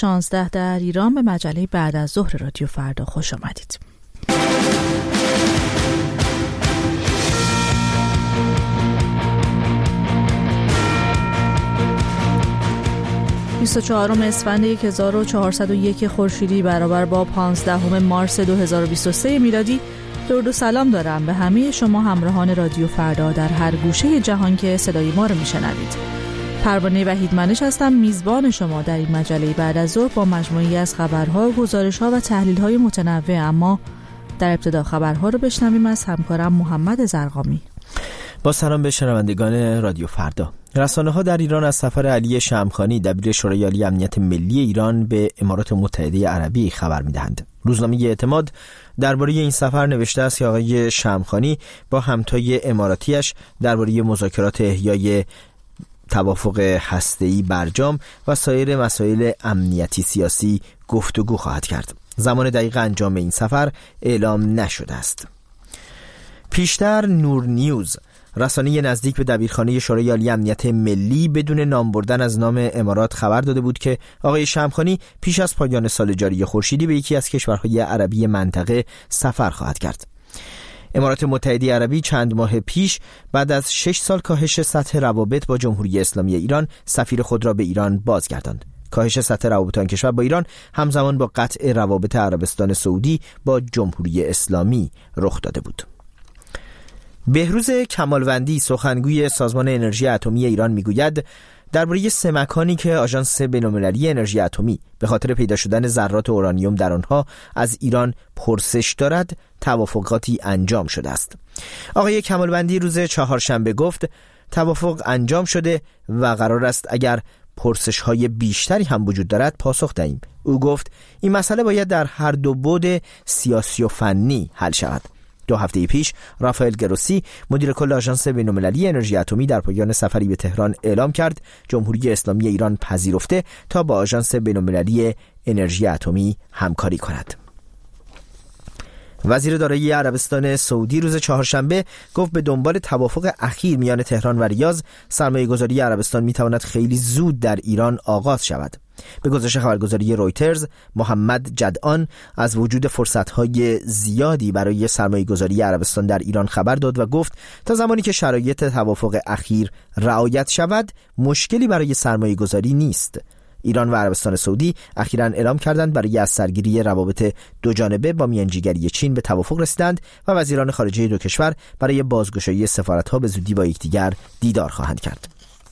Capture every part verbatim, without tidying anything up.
شانزده در ایران به مجله بعد از ظهر رادیو فردا خوش آمدید. بیست و چهارم اسفند هزار و چهارصد و یک خورشیدی برابر با پانزدهم مارس دو هزار و بیست و سه میلادی. درود و سلام دارم به همه شما همراهان رادیو فردا در هر گوشه جهان که صدای ما رو میشنوید. پروانه وحیدمنش هستم، میزبان شما در این مجله بعد از ظهر با مجموعی از خبرها، گزارش‌ها و تحلیل‌های متنوع. اما در ابتدا خبرها رو بشنویم از همکارم محمد زرقامی. با سلام به شنوندگان رادیو فردا. رسانه‌ها در ایران از سفر علی شمخانی دبیر شورای عالی امنیت ملی ایران به امارات متحده عربی خبر می‌دهند. روزنامه اعتماد درباره این سفر نوشته است که آقای شمخانی با همتای اماراتیش درباره مذاکرات احیای توافق هسته‌ای برجام و سایر مسائل امنیتی سیاسی گفتگو خواهد کرد. زمان دقیق انجام این سفر اعلام نشده است. پیشتر نور نیوز، رسانه نزدیک به دبیرخانه شورای عالی امنیت ملی، بدون نام بردن از نام امارات خبر داده بود که آقای شمخانی پیش از پایان سال جاری خورشیدی به یکی از کشورهای عربی منطقه سفر خواهد کرد. امارات متحده عربی چند ماه پیش بعد از شش سال کاهش سطح روابط با جمهوری اسلامی ایران سفیر خود را به ایران بازگرداند. کاهش سطح روابط آن کشور با ایران همزمان با قطع روابط عربستان سعودی با جمهوری اسلامی رخ داده بود. بهروز کمالوندی، سخنگوی سازمان انرژی اتمی ایران، میگوید درباره سه مکانی که آژانس بین‌المللی انرژی اتمی به خاطر پیدا شدن ذرات اورانیوم در آنها از ایران پرسش دارد، توافقاتی انجام شده است. آقای کمالوندی روز چهارشنبه گفت توافق انجام شده و قرار است اگر پرسش‌های بیشتری هم وجود دارد پاسخ دهیم. او گفت این مسئله باید در هر دو بعد سیاسی و فنی حل شود. دو هفته پیش رافائل گروسی، مدیر کل آژانس بین‌المللی انرژی اتمی، در پایان سفری به تهران اعلام کرد جمهوری اسلامی ایران پذیرفته تا با آژانس بین‌المللی انرژی اتمی همکاری کند. وزیر دارایی عربستان سعودی روز چهارشنبه گفت به دنبال توافق اخیر میان تهران و ریاض، سرمایه‌گذاری عربستان میتواند خیلی زود در ایران آغاز شود. به گزارش خبرگزاری رویترز، محمد جدعان از وجود فرصت‌های زیادی برای سرمایه‌گذاری عربستان در ایران خبر داد و گفت تا زمانی که شرایط توافق اخیر رعایت شود، مشکلی برای سرمایه‌گذاری نیست. ایران و عربستان سعودی اخیراً اعلام کردند برای از سرگیری روابط دو جانبه با میانجیگری چین به توافق رسیدند و وزیران خارجه دو کشور برای بازگشایی سفارت‌ها به زودی با یکدیگر دیدار خواهند کرد.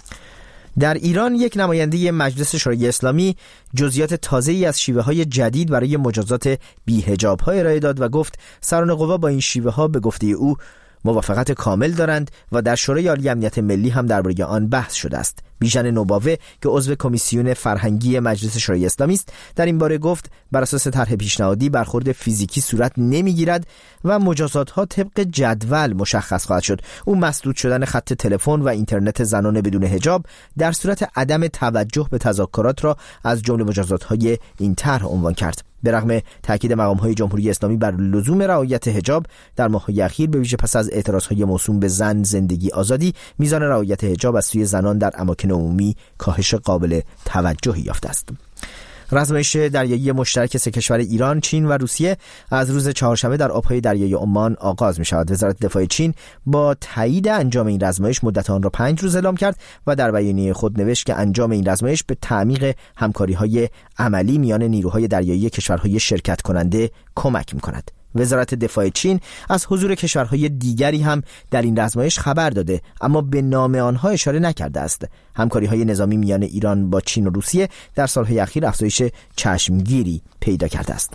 در ایران یک نماینده مجلس شورای اسلامی جزئیات تازه‌ای از شیوه‌های جدید برای مجازات بی‌حجاب‌ها ارائه داد و گفت سران قوا با این شیوه‌ها به گفته او موافقت کامل دارند و در شورای عالی امنیت ملی هم درباره آن بحث شده است. بیژن نوباوه که عضو کمیسیون فرهنگی مجلس شورای اسلامی است در این باره گفت بر اساس طرح پیشنهادی برخورد فیزیکی صورت نمیگیرد و مجازات‌ها طبق جدول مشخص خواهد شد. او مسدود شدن خط تلفن و اینترنت زنان بدون حجاب در صورت عدم توجه به تذکرات را از جمله مجازات‌های این طرح عنوان کرد. به رغم تاکید مقام‌های جمهوری اسلامی بر لزوم رعایت حجاب در ماه‌های اخیر، به ویژه پس از اعتراض‌های موسوم به زن زندگی آزادی، میزان رعایت حجاب از سوی زنان در اماکن عمومی کاهش قابل توجهی یافته است. رزمایش دریایی مشترک سه کشور ایران، چین و روسیه از روز چهارشنبه در آب‌های دریای عمان آغاز می‌شود. وزارت دفاع چین با تایید انجام این رزمایش مدت آن را پنج روز اعلام کرد و در بیانیه خود نوشت که انجام این رزمایش به تعمیق همکاری‌های عملی میان نیروهای دریایی کشورهای شرکت کننده کمک می‌کند. وزارت دفاع چین از حضور کشورهای دیگری هم در این رزمایش خبر داده، اما به نام آنها اشاره نکرده است. همکاری‌های نظامی میان ایران با چین و روسیه در سال‌های اخیر افزایش چشمگیری پیدا کرده است.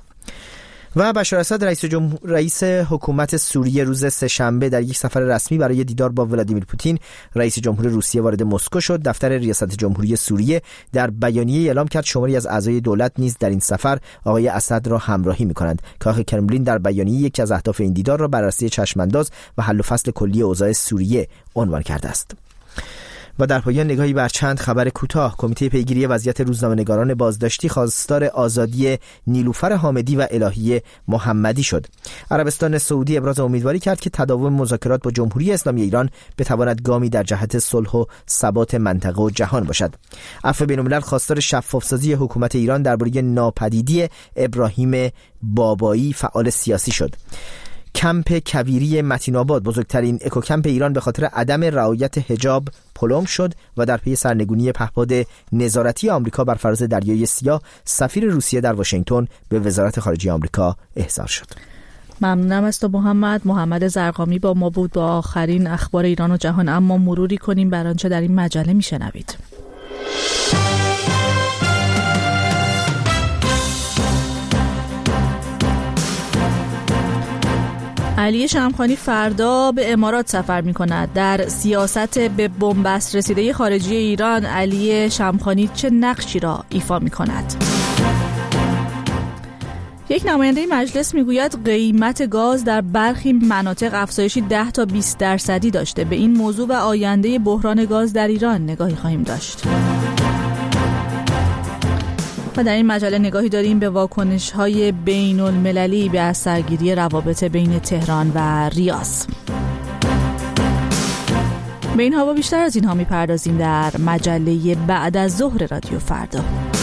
و بشار اسد رئیس جمهور رئیس حکومت سوریه روز سه‌شنبه در یک سفر رسمی برای دیدار با ولادیمیر پوتین رئیس جمهور روسیه وارد مسکو شد. دفتر ریاست جمهوری سوریه در بیانیه اعلام کرد شماری از اعضای دولت نیز در این سفر آقای اسد را همراهی می‌کنند. کاخ کرملین در بیانیه یکی از اهداف این دیدار را بررسی چشم‌انداز و حل و فصل کلی اوضاع سوریه عنوان کرده است. و در پایان نگاهی بر چند خبر کوتاه. کمیته پیگیری وضعیت روزنامه‌نگاران بازداشتی خواستار آزادی نیلوفر حامدی و الهی محمدی شد. عربستان سعودی ابراز امیدواری کرد که تداوم مذاکرات با جمهوری اسلامی ایران بتواند گامی در جهت صلح و ثبات منطقه و جهان باشد. عفو بین‌الملل خواستار شفاف‌سازی حکومت ایران درباره ناپدیدی ابراهیم بابایی فعال سیاسی شد. کمپ کویری متین آباد، بزرگترین اکوکمپ ایران، به خاطر عدم رعایت حجاب پلم شد و در پی سرنگونی پهپاد نظارتی آمریکا بر فراز دریای سیاه، سفیر روسیه در واشنگتن به وزارت خارجه آمریکا احضار شد. ممنونم از تو محمد. محمد زرقامی با ما بود با آخرین اخبار ایران و جهان. اما مروری کنیم بر آنچه در این مجله میشنوید. علی شمخانی فردا به امارات سفر می کند. در سیاست به بنبست رسیده خارجی ایران علی شمخانی چه نقشی را ایفا می کند؟ یک نماینده مجلس میگوید قیمت گاز در برخی مناطق افزایشی ده تا بیست درصدی داشته. به این موضوع و آینده بحران گاز در ایران نگاهی خواهیم داشت. و در این مجله نگاهی داریم به واکنش‌های بین المللی به اثرگیری روابط بین تهران و ریاض. به اینها و بیشتر از اینها می‌پردازیم در مجله بعد از ظهر رادیو فردا.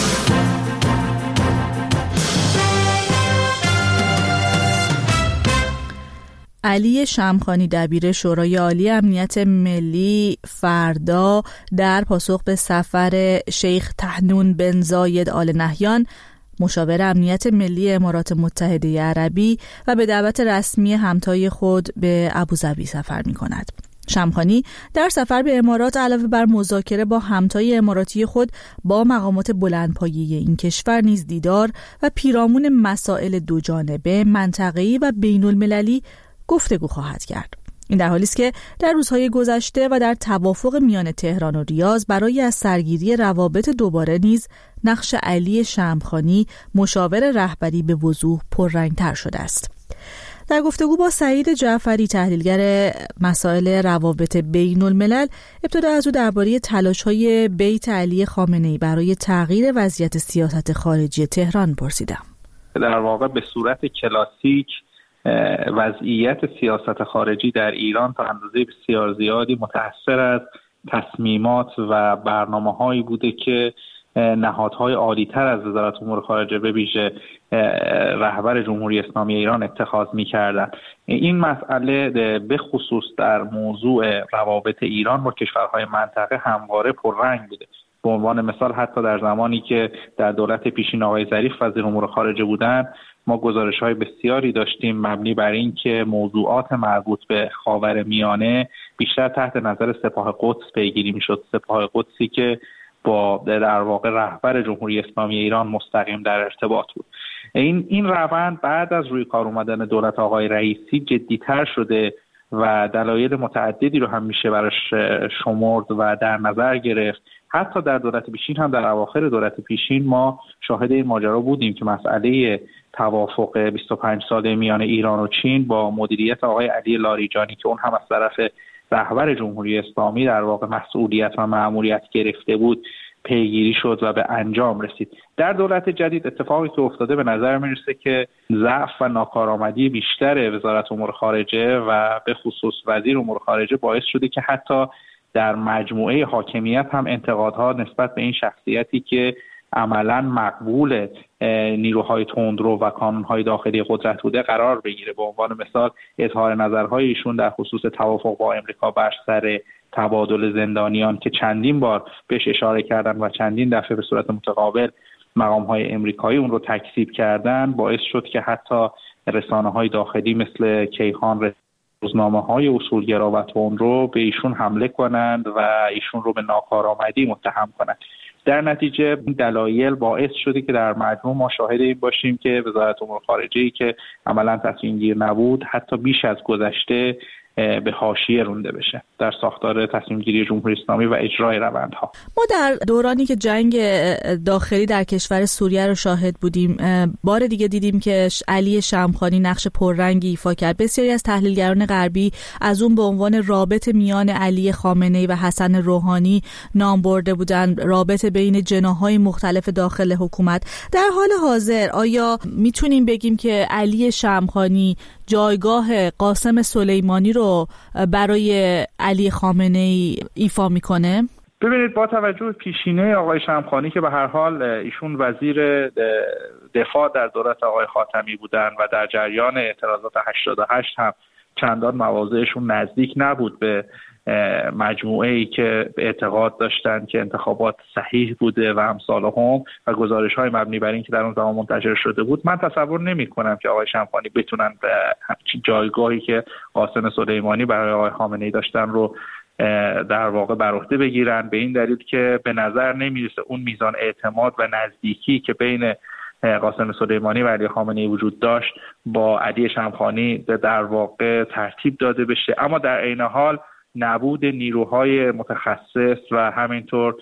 علی شمخانی دبیر شورای عالی امنیت ملی فردا در پاسخ به سفر شیخ طحنون بن زاید آل نهیان مشاور امنیت ملی امارات متحده عربی و به دعوت رسمی همتای خود به ابوظبی سفر می کند. شمخانی در سفر به امارات علاوه بر مذاکره با همتای اماراتی خود با مقامات بلندپایه این کشور نیز دیدار و پیرامون مسائل دوجانبه، منطقه‌ای و بین المللی گفتگو خواهد کرد. این در حالی است که در روزهای گذشته و در توافق میان تهران و ریاض برای از سرگیری روابط دوباره نیز نقش علی شمخانی مشاور رهبری به وضوح پررنگتر شده است. در گفتگو با سعید جعفری تحلیلگر مسائل روابط بین الملل ابتدا از او درباره تلاش‌های بیت علی خامنه‌ای برای تغییر وضعیت سیاست خارجی تهران پرسیدم. در واقع به صورت کلاسیک وضعیت سیاست خارجی در ایران تا اندازه بسیار زیادی متأثر از تصمیمات و برنامه‌هایی بوده که نهادهای عالی‌تر از وزارت امور خارجه به ویژه رهبر جمهوری اسلامی ایران اتخاذ می‌کردند. این مسئله به خصوص در موضوع روابط ایران با کشورهای منطقه همواره پررنگ بوده. به عنوان مثال حتی در زمانی که در دولت پیشین آقای ظریف وزیر امور خارجه بودند، ما گزارش‌های بسیاری داشتیم مبنی بر این که موضوعات مربوط به خاورمیانه بیشتر تحت نظر سپاه قدس پیگیری می‌شد. سپاه قدسی که با در واقع رهبر جمهوری اسلامی ایران مستقیم در ارتباط بود. این این روند بعد از روی کار اومدن دولت آقای رئیسی جدی‌تر شده و دلایل متعددی رو هم میشه براش شمرد و در نظر گرفت. حتی در دولت پیشین هم در اواخر دولت پیشین ما شاهد این ماجرا بودیم که مسئله توافق بیست و پنج ساله میان ایران و چین با مدیریت آقای علی لاریجانی که اون هم از طرف رهبر جمهوری اسلامی در واقع مسئولیت و مأموریت گرفته بود پیگیری شد و به انجام رسید. در دولت جدید اتفاقی که افتاده به نظر میرسه که ضعف و ناکارآمدی بیشتر وزارت امور خارجه و به خصوص وزیر امور خارجه باعث شده که حتی در مجموعه حاکمیت هم انتقادها نسبت به این شخصیتی که عملاً مقبول نیروهای تندرو و کانونهای داخلی قدرت بوده قرار بگیره. به عنوان مثال اظهار نظرهای ایشون در خصوص توافق با امریکا بر سر تبادل زندانیان که چندین بار بهش اشاره کردن و چندین دفعه به صورت متقابل مقامهای امریکایی اون رو تکذیب کردن باعث شد که حتی رسانه‌های داخلی مثل کیهان روزنامه‌های اصولگرا و تندرو به ایشون حمله کنند و ایشون رو به ناکارآمدی متهم کنند. در نتیجه دلایل باعث شده که در مجموع ما شاهد این باشیم که وزارت امور خارجه‌ای که عملاً تصمیم گیر نبود حتی بیش از گذشته به حاشیه رونده بشه. در ساختار تصمیم گیری جمهوری اسلامی و اجرای روندها. ما در دورانی که جنگ داخلی در کشور سوریه رو شاهد بودیم، بار دیگه دیدیم که علی شمخانی نقش پررنگی ایفا کرد. بسیاری از تحلیلگران غربی از اون به عنوان رابط میان علی خامنه‌ای و حسن روحانی نام برده بودند، رابط بین جناح‌های مختلف داخل حکومت. در حال حاضر آیا میتونیم بگیم که علی شمخانی جایگاه قاسم سلیمانی رو برای علی خامنه‌ای ایفا میکنه؟ ببینید، با توجه به پیشینه آقای شمخانی که به هر حال ایشون وزیر دفاع در دولت آقای خاتمی بودن و در جریان اعتراضات هشتاد و هشت هم چندان مواضعشون نزدیک نبود به مجموعه‌ای که اعتقاد داشتن که انتخابات صحیح بوده و امثال هم و گزارش‌های مبنی بر این که در اون زمان منتشر شده بود، من تصور نمی‌کنم که آقای شمخانی بتونن به جایگاهی که قاسم سلیمانی برای آقای خامنه‌ای داشتن رو در واقع بر عهده بگیرن، به این دلیل که به نظر نمیرسه اون میزان اعتماد و نزدیکی که بین قاسم سلیمانی و علی خامنه‌ای وجود داشت با علی شمخانی در واقع ترتیب داده بشه. اما در عین حال نبود نیروهای متخصص و همینطور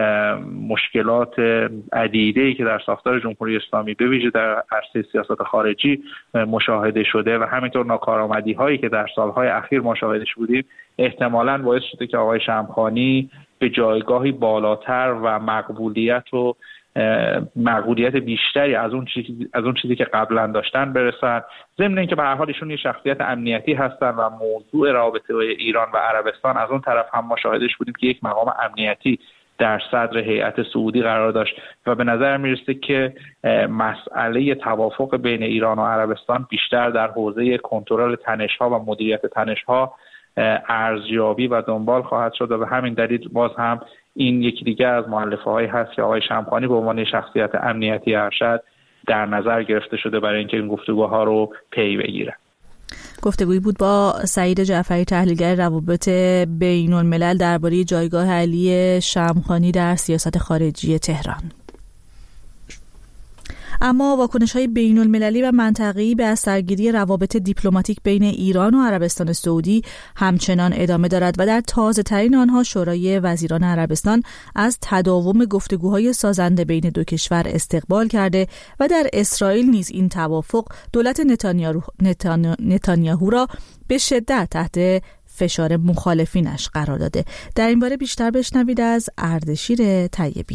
مشکلات عدیده‌ای که در ساختار جمهوری اسلامی به ویژه در عرصه سیاست خارجی مشاهده شده و همینطور ناکارآمدی‌هایی که در سالهای اخیر مشاهدهش بودیم، احتمالاً باعث شده که آقای شمخانی به جایگاهی بالاتر و مقبولیت و مقبولیت بیشتری از اون چیزی از اون چیزی که قبلا داشتن برسن. ضمن اینکه به هر حال ایشون یه شخصیت امنیتی هستن و موضوع رابطه ایران و عربستان از اون طرف هم ما شاهدش بودیم که یک مقام امنیتی در صدر هیئت سعودی قرار داشت و به نظر میرسه که مسئله توافق بین ایران و عربستان بیشتر در حوزه کنترل تنش‌ها و مدیریت تنش‌ها ارزیابی و دنبال خواهد شد و به همین دلیل باز هم این یکی دیگه از مؤلفه‌هایی هست که آقای شمخانی به عنوان شخصیت امنیتی ارشد در نظر گرفته شده برای اینکه این گفتگوها رو پی بگیره. گفتگویی بود با سعید جعفری، تحلیلگر روابط بین الملل، درباره جایگاه علی شمخانی در سیاست خارجی تهران. اما واکنش‌های بین‌المللی و منطقه‌ای به از سرگیری روابط دیپلماتیک بین ایران و عربستان سعودی همچنان ادامه دارد و در تازه‌ترین آنها شورای وزیران عربستان از تداوم گفتگوهای سازنده بین دو کشور استقبال کرده و در اسرائیل نیز این توافق دولت نتانیاهو, نتانیاهو را به شدت تحت فشار مخالفینش قرار داده. در این باره بیشتر بشنوید از اردشیر طیبی.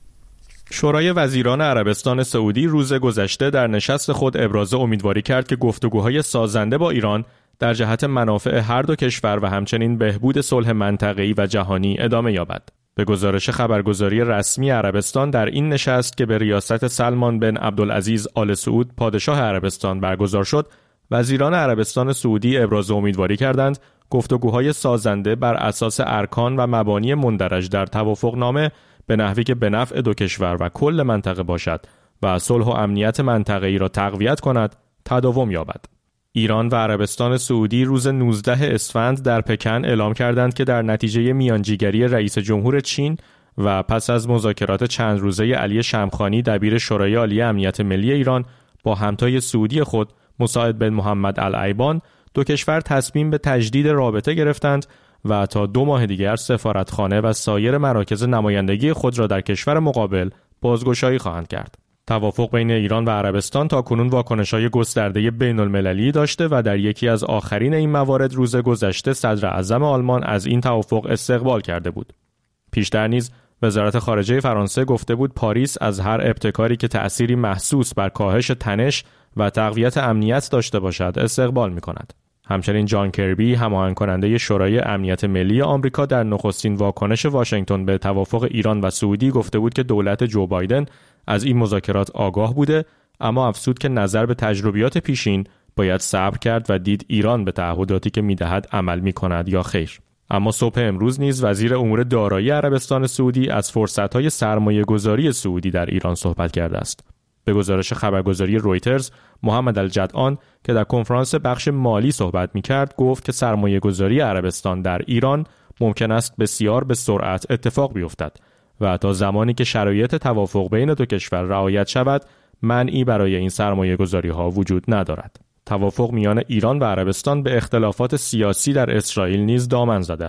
شورای وزیران عربستان سعودی روز گذشته در نشست خود ابراز امیدواری کرد که گفتگوهای سازنده با ایران در جهت منافع هر دو کشور و همچنین بهبود صلح منطقه‌ای و جهانی ادامه یابد. به گزارش خبرگزاری رسمی عربستان، در این نشست که به ریاست سلمان بن عبدالعزیز آل سعود پادشاه عربستان برگزار شد، وزیران عربستان سعودی ابراز امیدواری کردند گفتگوهای سازنده بر اساس ارکان و مبانی مندرج در توافقنامه به نحوی که به نفع دو کشور و کل منطقه باشد و صلح و امنیت منطقه‌ای را تقویت کند تداوم یابد. ایران و عربستان سعودی روز نوزدهم اسفند در پکن اعلام کردند که در نتیجه میانجیگری رئیس جمهور چین و پس از مذاکرات چند روزه علی شمخانی دبیر شورای عالی امنیت ملی ایران با همتای سعودی خود مساعد بن محمد العیبان، دو کشور تصمیم به تجدید رابطه گرفتند و تا دو ماه دیگر سفارتخانه و سایر مراکز نمایندگی خود را در کشور مقابل بازگشایی خواهند کرد. توافق بین ایران و عربستان تاکنون واکنش‌های گسترده بین‌المللی داشته و در یکی از آخرین این موارد روز گذشته صدر اعظم آلمان از این توافق استقبال کرده بود. پیشتر نیز وزارت خارجه فرانسه گفته بود پاریس از هر ابتکاری که تأثیری محسوس بر کاهش تنش و تقویت امنیت داشته باشد استقبال می‌کند. همچنین جان کربی، هماهنگ کننده شورای امنیت ملی آمریکا، در نخستین واکنش واشنگتن به توافق ایران و سعودی گفته بود که دولت جو بایدن از این مذاکرات آگاه بوده، اما افزود که نظر به تجربیات پیشین باید صبر کرد و دید ایران به تعهداتی که می‌دهد عمل می‌کند یا خیر. اما صبح امروز نیز وزیر امور دارایی عربستان سعودی از فرصت‌های سرمایه‌گذاری سعودی در ایران صحبت کرده است. به گزارش خبرگزاری رویترز، محمد الجدعان که در کنفرانس بخش مالی صحبت می‌کرد گفت که سرمایه‌گذاری عربستان در ایران ممکن است بسیار به سرعت اتفاق بیفتد و تا زمانی که شرایط توافق بین دو کشور رعایت شود مانعی برای این سرمایه‌گذاری‌ها وجود ندارد. توافق میان ایران و عربستان به اختلافات سیاسی در اسرائیل نیز دامن زده است.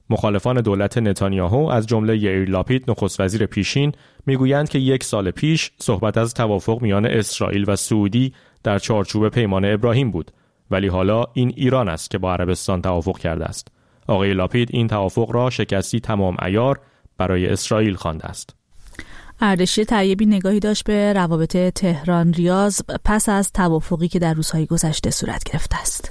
مخالفان دولت نتانیاهو از جمله یائیر لاپید نخست وزیر پیشین میگویند که یک سال پیش صحبت از توافق میان اسرائیل و سعودی در چارچوب پیمان ابراهیم بود، ولی حالا این ایران است که با عربستان توافق کرده است. آقای لاپید این توافق را شکستی تمام عیار برای اسرائیل خوانده است. اردشیر طیبی نگاهی داشت به روابط تهران ریاض پس از توافقی که در روزهای گذشته صورت گرفته است.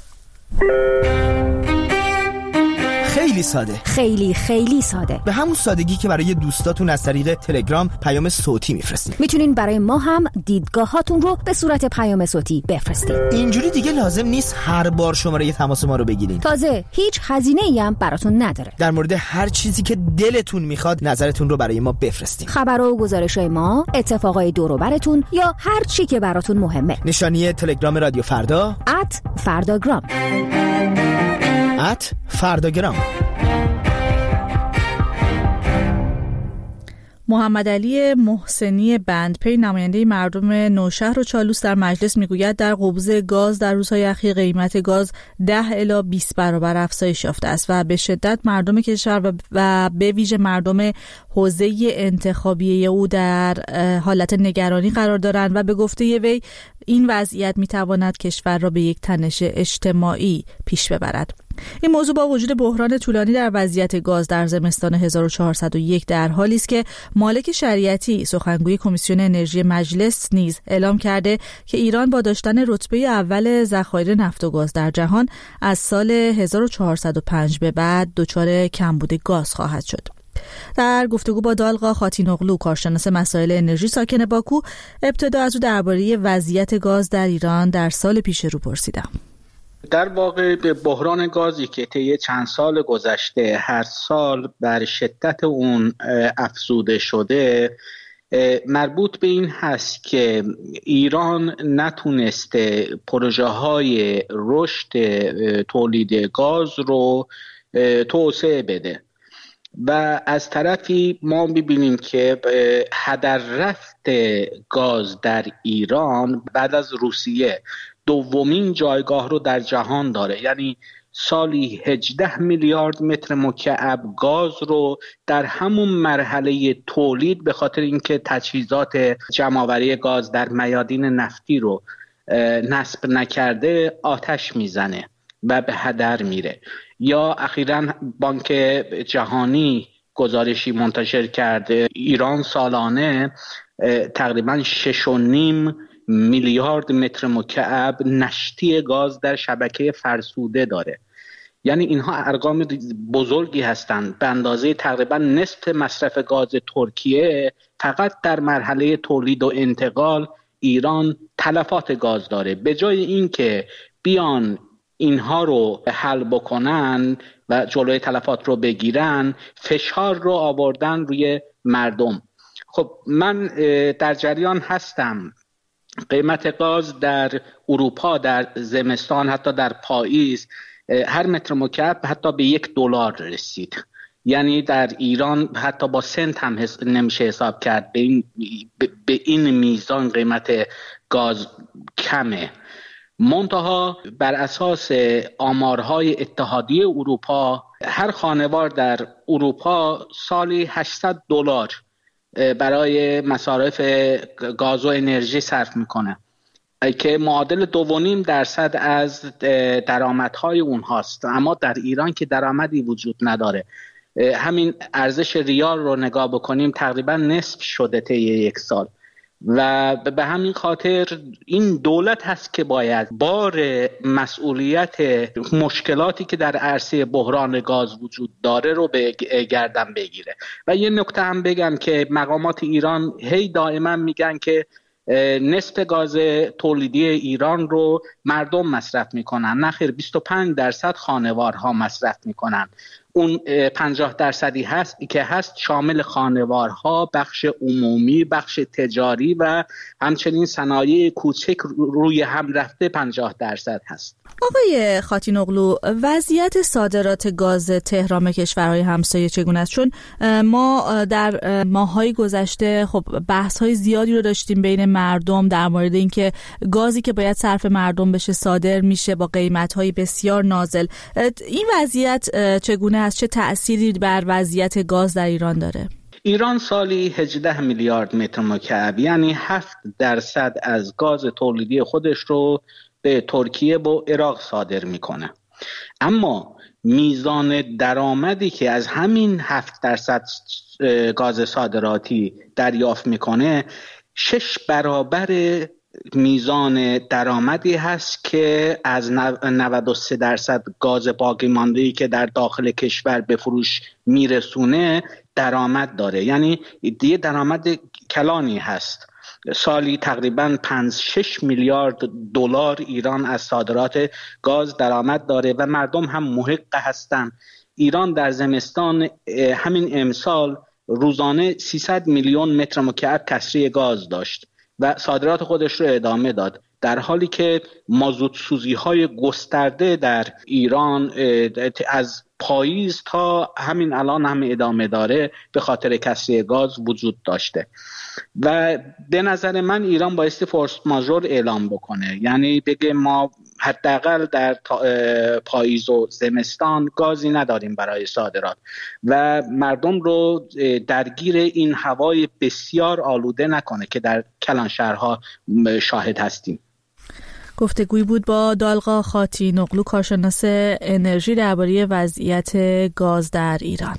خیلی ساده، خیلی خیلی ساده، به همون سادگی که برای دوستاتون از طریق تلگرام پیام صوتی میفرستید. میتونین برای ما هم دیدگاهاتون رو به صورت پیام صوتی بفرستید. اینجوری دیگه لازم نیست هر بار شماره تماس ما رو بگیرین. تازه هیچ هزینه‌ای هم براتون نداره. در مورد هر چیزی که دلتون میخواد نظرتون رو برای ما بفرستید. خبر و گزارش‌های ما، اتفاقای دور و براتون یا هر چی که براتون مهمه. نشانی تلگرام رادیو فردا ات فرداگرام ات فرداگرام. محمد علی محسنی بندپی نماینده مردم نوشهر و چالوس در مجلس میگوید در قبض گاز در روزهای اخیر قیمت گاز ده الی بیست برابر افزایش یافته است و به شدت مردم کشور و به ویژه مردم حوزه انتخابی او در حالت نگرانی قرار دارند و به گفته وی این وضعیت میتواند کشور را به یک تنش اجتماعی پیش ببرد. این موضوع با وجود بحران طولانی در وضعیت گاز در زمستان هزار و چهارصد و یک در حالی است که مالک شریعتی سخنگوی کمیسیون انرژی مجلس نیز اعلام کرده که ایران با داشتن رتبه اول ذخایر نفت و گاز در جهان از سال هزار و چهارصد و پنج به بعد دچار کمبود گاز خواهد شد. در گفتگو با دالقا خاتینوغلو کارشناس مسائل انرژی ساکن باکو ابتدا از او درباره وضعیت گاز در ایران در سال پیش رو پرسیدم. در واقع به بحران گازی که طی چند سال گذشته هر سال بر شدت اون افزوده شده مربوط به این هست که ایران نتونسته پروژه های رشد تولید گاز رو توسعه بده و از طرفی ما می‌بینیم که هدر رفت گاز در ایران بعد از روسیه دومین جایگاه رو در جهان داره، یعنی سالی هجده میلیارد متر مکعب گاز رو در همون مرحله تولید به خاطر اینکه تجهیزات جمع‌آوری گاز در میادین نفتی رو نصب نکرده آتش میزنه و به هدر میره. یا اخیراً بانک جهانی گزارشی منتشر کرده ایران سالانه تقریباً شش و نیم میلیارد متر مکعب نشتی گاز در شبکه فرسوده داره. یعنی اینها ارقام بزرگی هستند، به اندازه تقریبا نصف مصرف گاز ترکیه. فقط در مرحله تولید و انتقال ایران تلفات گاز داره. به جای اینکه بیان اینها رو حل بکنن و جلوی تلفات رو بگیرن، فشار رو آوردن روی مردم. خب من در جریان هستم قیمت گاز در اروپا در زمستان حتی در پاییز هر متر مکعب حتی به یک دلار رسید. یعنی در ایران حتی با سنت هم حس... نمیشه حساب کرد. به این, به این میزان قیمت گاز کمه. منتها بر اساس آمارهای اتحادیه اروپا هر خانوار در اروپا سالی هشتصد دلار برای مصارف گاز و انرژی صرف میکنه که معادل دو و نیم درصد از درآمدهای اونهاست. اما در ایران که درآمدی وجود نداره، همین ارزش ریال رو نگاه بکنیم تقریبا نصف شده طی یک سال و به همین خاطر این دولت هست که باید بار مسئولیت مشکلاتی که در عرصه بحران گاز وجود داره رو به گردن بگیره. و یه نکته هم بگم که مقامات ایران هی دائما میگن که نصف گاز تولیدی ایران رو مردم مصرف میکنن. نخیر، بیست و پنج درصد خانوارها مصرف میکنن. اون پنجاه درصدی هست که هست شامل خانوارها، بخش عمومی، بخش تجاری و همچنین صنایع کوچک روی هم رفته پنجاه درصد هست. آقای خاتینوغلو، وضعیت صادرات گاز تهران به کشورهای همسایه چگونه است؟ چون ما در ماه‌های گذشته خب بحث‌های زیادی رو داشتیم بین مردم در مورد اینکه گازی که باید صرف مردم بشه صادر میشه با قیمت‌های بسیار نازل. این وضعیت چگونه هست؟ چه تأثیری بر وضعیت گاز در ایران داره؟ ایران سالی هجده میلیارد متر مکعب یعنی هفت درصد از گاز تولیدی خودش رو به ترکیه و عراق صادر میکنه. اما میزان درآمدی که از همین هفت درصد گاز صادراتی دریافت میکنه شش برابر میزان درآمدی هست که از نود و سه درصد گاز باقی مانده‌ای که در داخل کشور به فروش میرسونه درآمد داره. یعنی دیگه درآمد کلانی هست. سالی تقریباً پنج شش میلیارد دلار ایران از صادرات گاز درآمد داره و مردم هم محق هستن. ایران در زمستان همین امسال روزانه سیصد میلیون متر مکعب کسری گاز داشت و صادرات خودش رو ادامه داد، در حالی که مازوت سوزی های گسترده در ایران از پاییز تا همین الان هم ادامه داره به خاطر کسری گاز وجود داشته و به نظر من ایران بایستی فورس ماژور اعلام بکنه، یعنی بگه ما حداقل در پاییز و زمستان گازی نداریم برای صادرات و مردم رو درگیر این هوای بسیار آلوده نکنه که در کلان شهرها شاهد هستیم. گفتگوی بود با دالقا خاطی نقلو، کارشناس انرژی، درباره وضعیت گاز در ایران.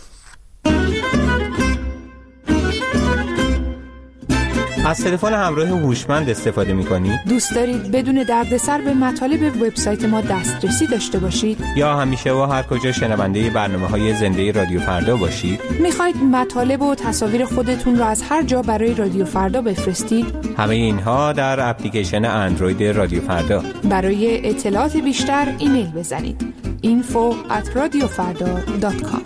از تلفن همراه هوشمند استفاده می‌کنید؟ دوست دارید بدون دردسر به مطالب وبسایت ما دسترسی داشته باشید؟ یا همیشه و هر کجا شنونده برنامه‌های زنده رادیو فردا باشید؟ می‌خواید مطالب و تصاویر خودتون رو از هر جا برای رادیو فردا بفرستید؟ همه اینها در اپلیکیشن اندروید رادیو فردا. برای اطلاعات بیشتر ایمیل بزنید info at radiofarda dot com.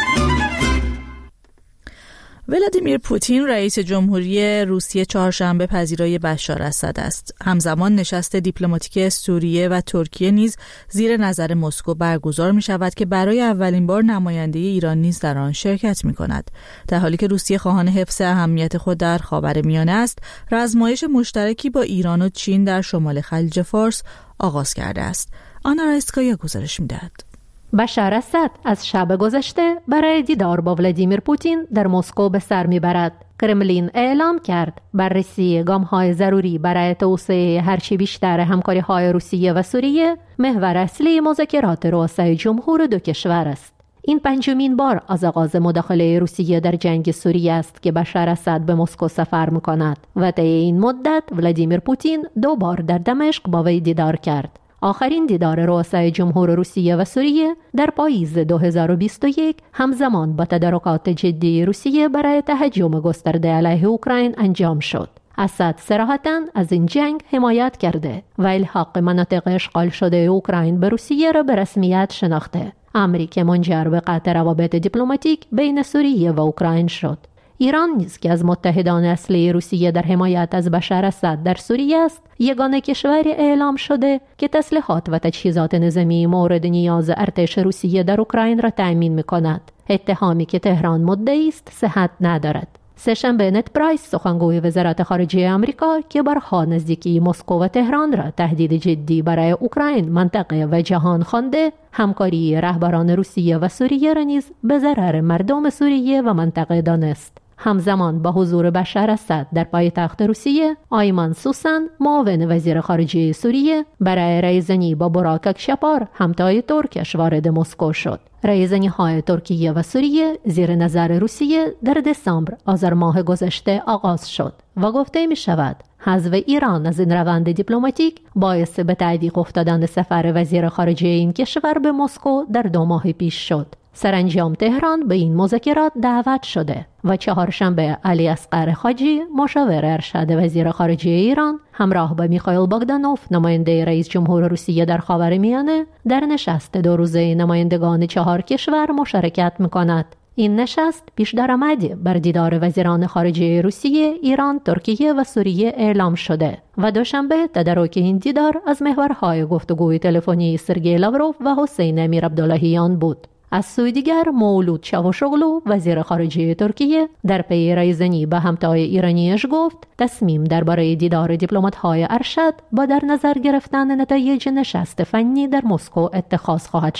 ولادیمیر پوتین رئیس جمهوری روسیه چهارشنبه پذیرای بشار اسد است. همزمان نشست دیپلماتیک سوریه و ترکیه نیز زیر نظر مسکو برگزار می شود که برای اولین بار نماینده ایران نیز در آن شرکت می کند. در حالی که روسیه خواهان حفظ اهمیت خود در خاورمیانه است، رزمایش مشترکی با ایران و چین در شمال خلیج فارس آغاز کرده است. آنا رایسکایا گزارش می دهد. بشار اسد از شب گذشته برای دیدار با ولادیمیر پوتین در مسکو به سر میبرد. کرملین اعلام کرد بررسی گام‌های ضروری برای توسعه هرچی بیشتر همکاری‌های روسیه و سوریه محور اصلی مذاکرات رؤسای جمهور دو کشور است. این پنجمین بار از آغاز مداخله روسیه در جنگ سوریه است که بشار اسد به مسکو سفر می‌کند و طی این مدت ولادیمیر پوتین دو بار در دمشق با وی دیدار کرد. آخرین دیدار رؤسای جمهور روسیه و سوریه در پاییز دو هزار و بیست و یک همزمان با تدارکات جدی روسیه برای تهاجم گسترده علیه اوکراین انجام شد. اسد صراحتاً از این جنگ حمایت کرده و الحاق مناطق اشغال شده اوکراین به روسیه را به رسمیت شناخته، امری که منجر به قطع روابط دیپلماتیک بین سوریه و اوکراین شد. ایران نیز که از متحدان اصلی روسیه در حمایت از بشار اسد در سوریه است، یگانه کشوری اعلام شده که تسلیحات و تجهیزات نظامی مورد نیاز ارتش روسیه در اوکراین را تأمین می‌کند. اتهامی که تهران مدعی است صحت ندارد. سه‌شنبه نت پرایس، سخنگوی وزارت خارجه آمریکا که بارها نزدیکی مسکو و تهران را تهدید جدی برای اوکراین، منطقه و جهان خوانده، همکاری رهبران روسیه و سوریه را نیز به ضرر مردم سوریه و منطقه دانست. همزمان با حضور بشار اسد در پایتخت روسیه، آیمان سوسن، معاون وزیر خارجه سوریه، برای رایزنی با براک اکشپار، همتای ترکش، وارد مسکو شد. رایزنی‌های ترکیه و سوریه زیر نظر روسیه در دسامبر آذر ماه گذشته آغاز شد و گفته می شود حذف ایران از این روند دیپلماتیک باعث به تعلیق افتادن سفر وزیر خارجه این کشور به مسکو در دو ماه پیش شد. سرانجام تهران به این مذاکرات دعوت شده و چهارشنبه علی اصغر خاجی، مشاور ارشد وزیر خارجه ایران، همراه با میخائیل باگدانوف، نماینده رئیس جمهور روسیه در خاورمیانه، در نشست دو روزه نمایندگان چهار کشور مشارکت می‌کند. این نشست پیش درآمدی بر دیدار وزیران خارجه روسیه، ایران، ترکیه و سوریه اعلام شده و دوشنبه تدارک این دیدار از محورهای گفتگوی تلفنی سرگئی لاوروف و حسین امیر عبداللهیان بود. از سوی دیگر مولود چاوشوغلو، وزیر خارجه ترکیه، در پی رایزنی به همتای ایرانیش گفت تصمیم درباره دیدار دیپلمات‌های ارشد با در نظر گرفتن نتایج نشست فنی در مسکو اتخاذ خواهد شد.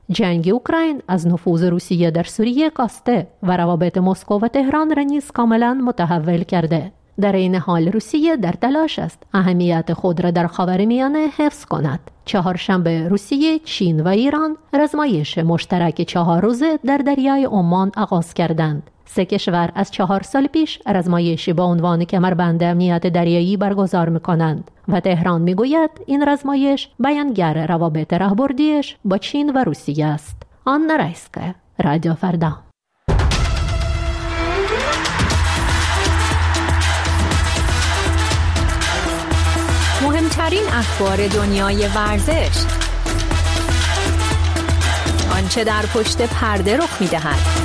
جنگ اوکراین از نفوذ روسیه در سوریه کاسته و روابط مسکو و تهران را نیز کاملا متحول کرده. در این حال روسیه در تلاش است اهمیت خود را در خاورمیانه حفظ کند. چهارشنبه روسیه، چین و ایران رزمایش مشترک چهار روزه در دریای عمان آغاز کردند. سه کشور از چهار سال پیش رزمایشی با عنوان کمربند امنیت دریایی برگزار می‌کنند و تهران می‌گوید این رزمایش بیانگر روابط راهبردیش با چین و روسیه است. آنا رایسکا، رادیو فردا. مهمترین اخبار دنیای ورزش، آنچه در پشت پرده رخ می‌دهد،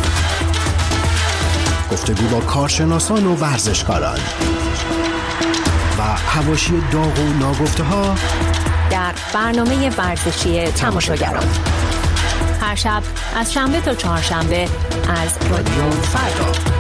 گفتگو با کارشناسان و ورزشکاران و حواشی داغ و ناگفته‌ها در برنامه ورزشی تماشاگران، هر شب از شنبه تا چهارشنبه از رادیو فردا.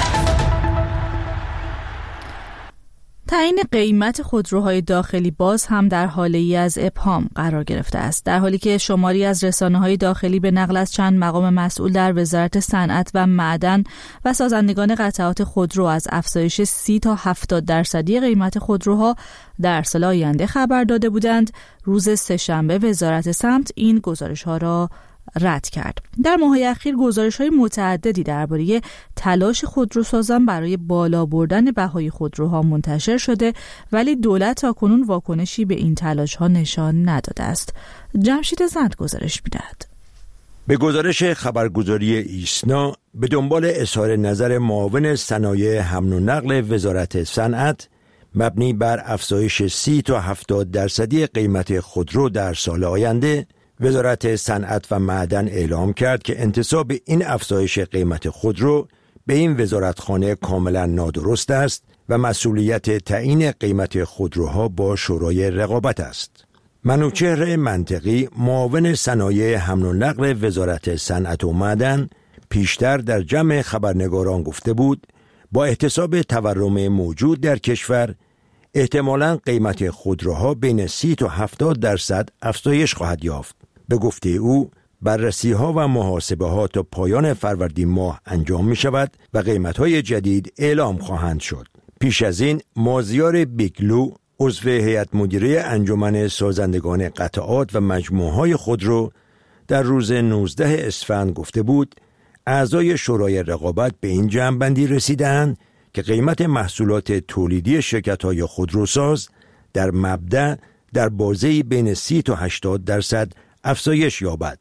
تعیین قیمت خودروهای داخلی باز هم در حاله‌ای از ابهام قرار گرفته است، در حالی که شماری از رسانه‌های داخلی به نقل از چند مقام مسئول در وزارت صنعت و معدن و سازندگان قطعات خودرو از افزایش سی تا هفتاد درصدی قیمت خودروها در سال آینده خبر داده بودند. روز سه‌شنبه وزارت سمت این گزارش‌ها را رد کرد. در ماه‌های اخیر گزارش‌های متعددی درباره تلاش خودروسازان برای بالا بردن بهای خودروها منتشر شده، ولی دولت تاکنون واکنشی به این تلاش‌ها نشان نداده است. جمشید زند گزارش می‌دهد. به گزارش خبرگزاری ایسنا به دنبال اظهار نظر معاون صنایع حمل و نقل وزارت صنعت مبنی بر افزایش سی تا هفتاد درصدی قیمت خودرو در سال آینده، وزارت صنعت و معدن اعلام کرد که انتساب این افزایش قیمت خودرو به این وزارتخانه کاملا نادرست است و مسئولیت تعیین قیمت خودروها با شورای رقابت است. منوچهر منطقی، معاون صنایع حمل و نقل وزارت صنعت و معدن، پیشتر در جمع خبرنگاران گفته بود با احتساب تورم موجود در کشور احتمالاً قیمت خودروها بین سی تا هفتاد درصد افزایش خواهد یافت. به گفته او بررسی ها و محاسبه ها تا پایان فروردین ماه انجام می شود و قیمت های جدید اعلام خواهند شد. پیش از این مازیار بیگلو، عضو هیئت مدیره انجمن سازندگان قطعات و مجموعه های خودرو، در روز نوزدهم اسفند گفته بود اعضای شورای رقابت به این جمع‌بندی رسیدند که قیمت محصولات تولیدی شرکت‌های خودروساز در مبدأ در بازه‌ای بین سی تا هشتاد درصد افزایش یابد.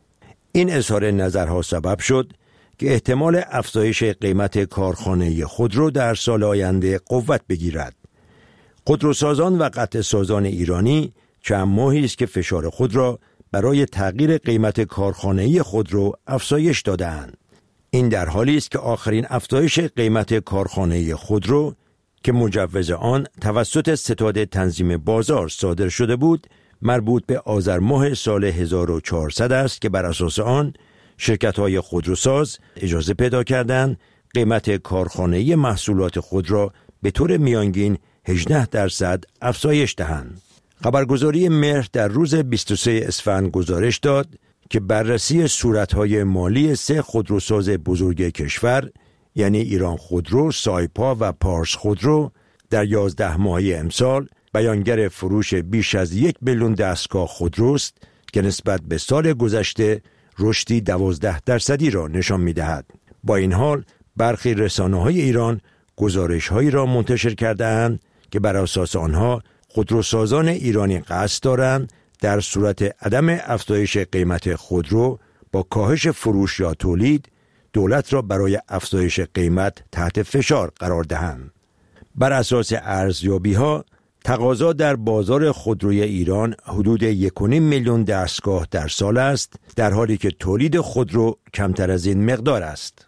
این اظهار نظرها سبب شد که احتمال افزایش قیمت کارخانه خودرو در سال آینده قوت بگیرد. خودروسازان و قطع سازان ایرانی چند ماهی است که فشار خود را برای تغییر قیمت کارخانه خودرو افزایش داده‌اند. این در حالی است که آخرین افزایش قیمت کارخانه خودرو که مجوز آن توسط ستاد تنظیم بازار صادر شده بود، مربوط به آذر ماه سال هزار و چهارصد است که بر اساس آن شرکت‌های خودروساز اجازه پیدا کردند قیمت کارخانه‌ای محصولات خود را به طور میانگین هجده درصد افزایش دهند. خبرگزاری مهر در روز بیست و سوم اسفند گزارش داد که بررسی صورت‌های مالی سه خودروساز بزرگ کشور یعنی ایران خودرو، سایپا و پارس خودرو در یازده ماهه امسال بیانگر فروش بیش از یک میلیون دستگاه خودروست که نسبت به سال گذشته رشدی دوازده درصدی را نشان می‌دهد. با این حال برخی رسانه‌های ایران گزارش‌هایی را منتشر کرده‌اند که بر اساس آنها خودروسازان ایرانی قصد دارند در صورت عدم افزایش قیمت خودرو با کاهش فروش یا تولید دولت را برای افزایش قیمت تحت فشار قرار دهند. بر اساس ارزیابی‌ها تقاضا در بازار خودروی ایران حدود یک و نیم میلیون دستگاه در سال است، در حالی که تولید خودرو کمتر از این مقدار است.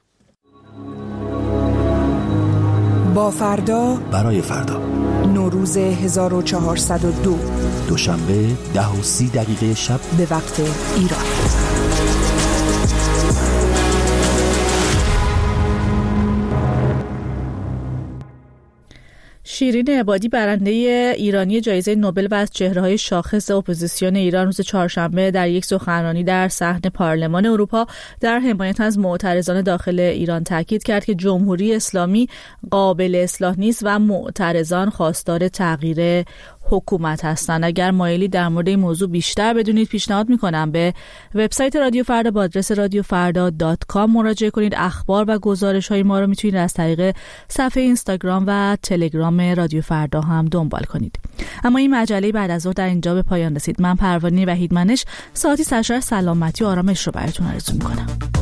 با فردا برای فردا، نوروز هزار و چهارصد و دو، دوشنبه ده و سی دقیقه شب به وقت ایران. شیرین عبادی برنده ایرانی جایزه نوبل و از چهره‌های شاخص اپوزیسیون ایران روز چهارشنبه در یک سخنرانی در صحن پارلمان اروپا در حمایت از معترضان داخل ایران تاکید کرد که جمهوری اسلامی قابل اصلاح نیست و معترضان خواستار تغییر حکومت هستند. اگر مایلی در مورد این موضوع بیشتر بدونید پیشنهاد میکنم به وبسایت رادیو فردا با آدرس رادیو فردا دات کام مراجعه کنید. اخبار و گزارش های ما رو میتونید از طریق صفحه اینستاگرام و تلگرام رادیو فردا هم دنبال کنید. اما این مجله بعد از ظهر در اینجا به پایان رسید. من پروانه وحیدمنش ساعتی سرشار سلامتی و آرامش رو براتون آرزو میکنم.